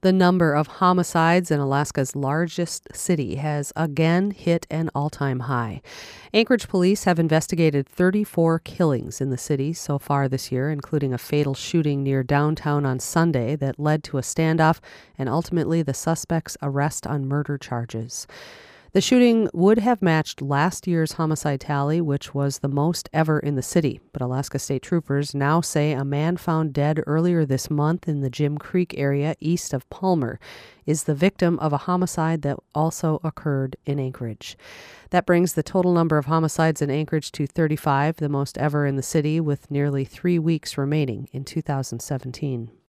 The number of homicides in Alaska's largest city has again hit an all-time high. Anchorage police have investigated 34 killings in the city so far this year, including a fatal shooting near downtown on Sunday that led to a standoff and ultimately the suspect's arrest on murder charges. The shooting would have matched last year's homicide tally, which was the most ever in the city. But Alaska State Troopers now say a man found dead earlier this month in the Jim Creek area east of Palmer is the victim of a homicide that also occurred in Anchorage. That brings the total number of homicides in Anchorage to 35, the most ever in the city, with nearly 3 weeks remaining in 2017.